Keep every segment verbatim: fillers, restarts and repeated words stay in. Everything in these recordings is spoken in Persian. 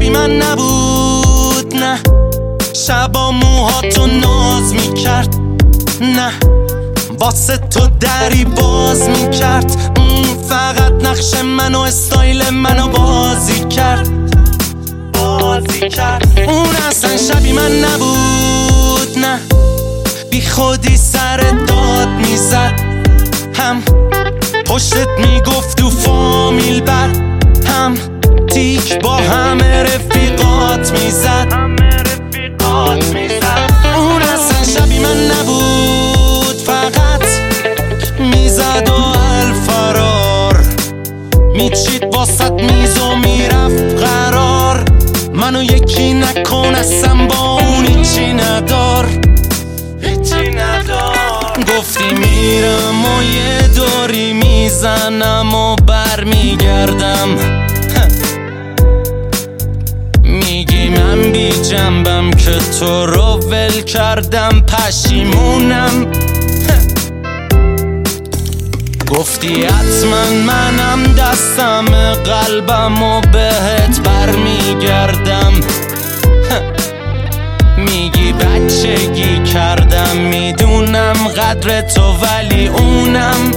شبی من نبود، نه شبا موهاتو ناز میکرد، نه واسه تو دری باز میکرد، فقط نقش منو استایل منو بازی کرد بازی کرد. اون اصلا شبی من نبود، نه بی خودی سر داد میزد، هم پشتت میگفت تو فامیل بد، هم تیک با همه رفیقات میزد. اون اصلا شبی من نبود، فقط میزد و الفرار میچید واسط میز و میرفت قرار. منو یکی نکن اصلا با اون هیچی ندار، هیچی ندار. گفتی میرم و یه دوری میزنم و بر میگردم، میگی من بی جنبم که تو رو ول کردم، پشیمونم. گفتی حتما منم دستم قلبم و بهت بر میگردم، میگی بچگی کردم، میدونم قدر تو ولی اونم.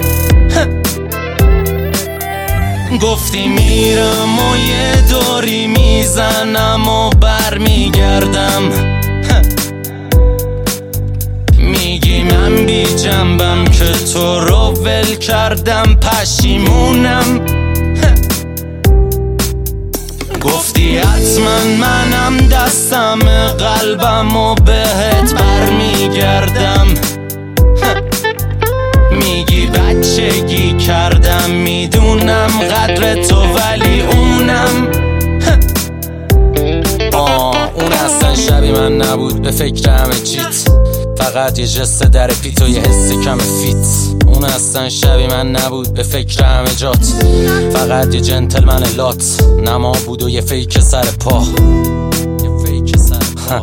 گفتی میرم و یه دوری میزنم و بر میگردم، میگی من بی جنبم که تو رو ول کردم، پشیمونم. گفتی حتما منم دستم قلبم و بهت بر میگردم، میگی بچگی کردم، میدونم قدر تو ولی اونم. آه اون اصلا شبی من نبود، به فکر همه چیت، فقط یه جست در پیت و یه حس کم فیت. اون اصلا شبی من نبود، به فکر همه جات، فقط یه جنتلمن لات، نما بود و یه فیک سر پا، یه فیک سر پا.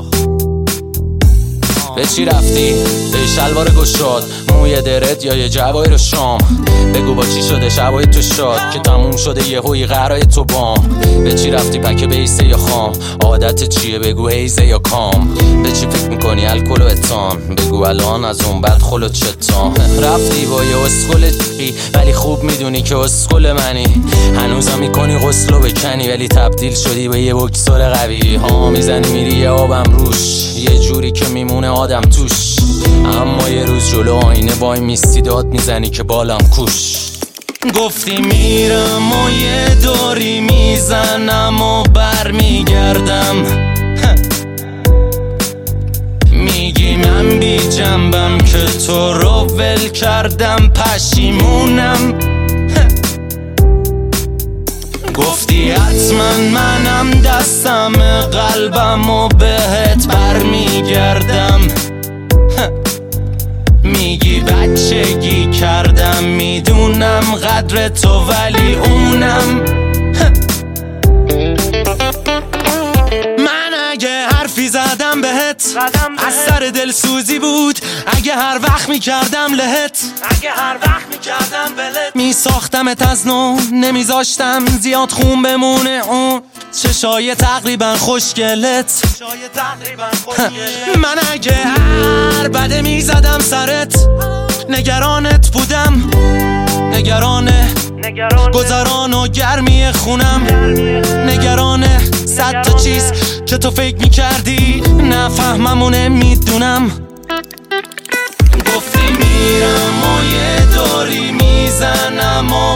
به چی رفتی؟ به شلوار گشاد، موی درت یا یه جوای رو شام، بگو با چی شده شبای تو شاد که تموم شده یه هوی قرای تو بام. به چی رفتی پک بیسه یا خام، عادت چیه بگو هیزه یا کام، به چی فکر میکنی الکل و اتان، بگو الان از اون بعد خلوت چتان. رفتی با یه اسکل چی ولی خوب میدونی که اسکل منی، هنوزم میکنی غسل و بکنی ولی تبدیل شدی به یه بکسور قوی. ها میزنی میری یه آبم روش، یه جوری که میمونه آدم توش، اما یه روز جلو آینه وای میستی داد میزنی که بالم کوش. گفتی میرم و یه دوری میزنم و بر میگردم، میگی من بی جنبم که تو رو ول کردم، پشیمونم. گفتی حتما منم دستم قلبم و بهت بر میگردم، میگی بچگی کردم، میدونم قدر تو ولی اونم. من اگه حرفی زدم بهت از سر دلسوزی بود، اگه هر وقت میکردم لهت، اگه هر وقت میکردم بلت، میساختمت از نو، نمیذاشتم زیاد خون بمونه اون چشای تقریبا خوشگلت. من اگه هر بده میزدم سرت، نگرانت بودم، نگرانه گذران و گرمی خونم، نگرانه صد تا چیز که تو فکر میکردی نفهمم و نمیدونم. گفتی میرم و یه دوری میزنم و